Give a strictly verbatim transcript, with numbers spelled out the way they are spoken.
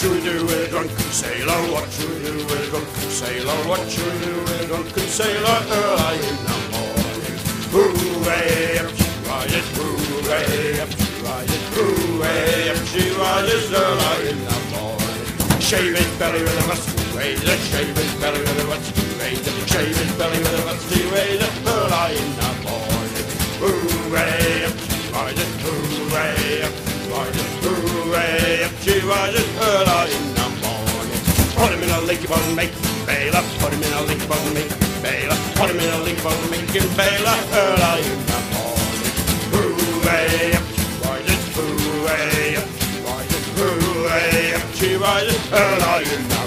should we do with a drunken sailor? What should we do with a drunken sailor? What should we do with a drunken sailor early in the morning? Hooray, up she rises, hooray, up she rises, hooray, up she rises early in the morning. Shave his belly with a rusty razor, shave his belly with a rusty razor, shave his belly with a rusty razor early in the morning. Hooray, up she rises, hooray, up she rises, hooray, up she rises early in the morning. Put him in a leaky bottom, make him baler, put him in a leaky bottom, make him baler, put him in a leaky bottom, make him baler early in the morning. Hooray, up she rises, hooray, up she rises, hooray, up she rises early in the morning.